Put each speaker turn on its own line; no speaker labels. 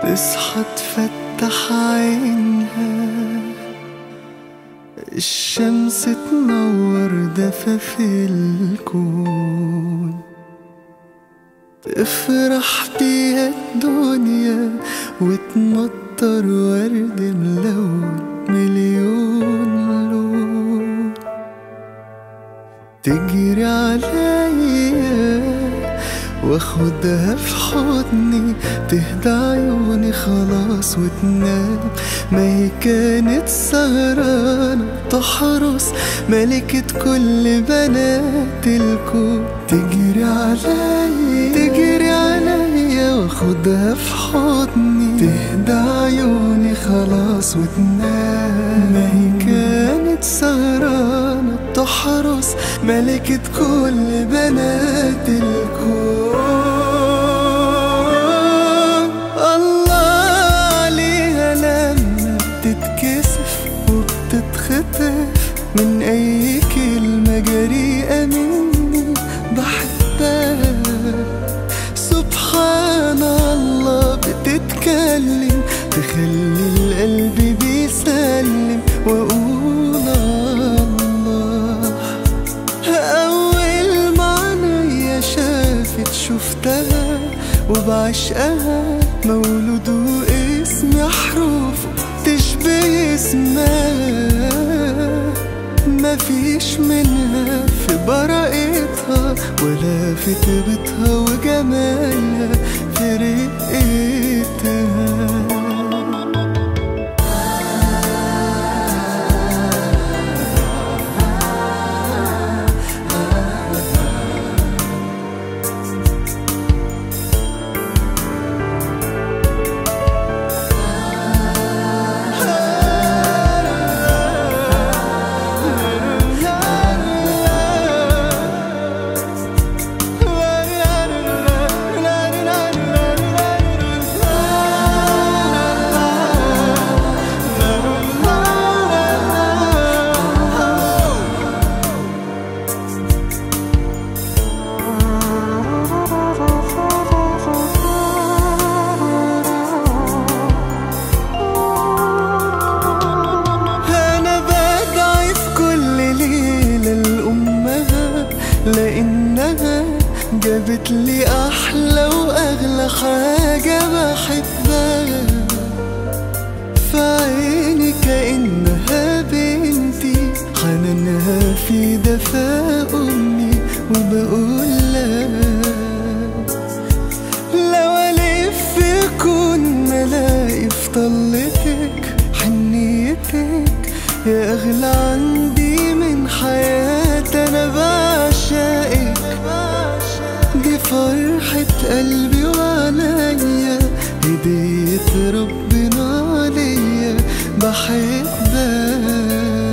تصحى تفتح عينها، الشمس تنور دفى في الكون، تفرح بيها الدنيا وتمطر ورد ملون مليون لون. تجري عليا واخدها في حضني، تهدى عيوني خلاص وتنام. ما هي كانت سهرانة تحرس ملكة كل بنات الكون. تجري عليا واخدها في حضني، تهدى عيوني خلاص وتنام. ما هي كانت سهرانة تحرس ملكة كل بنات الكون. وبتتخطف من أي كلمة جريئة مني بحبها. سبحان الله بتتكلم تخلي القلب بيسلم وأقول الله. أول ما عينيا شافت شفتها وبعشقها، مولود واسمي حروفه تشبه اسمها. مفيش منها في براءتها ولا في طيبتها وجمالها في رقتها. لأنها جابت لي أحلى وأغلى حاجة بحبها. في عيني كأنها بنتي، حنانها في دفا أمي. وبقول لها لو ألف كون ملاقي في طلتك حنيتك يا أغلى عندي من حياتي. أنا بعشقك، دي فرحة قلبي وعليا، هدية ربنا ليا بحبك.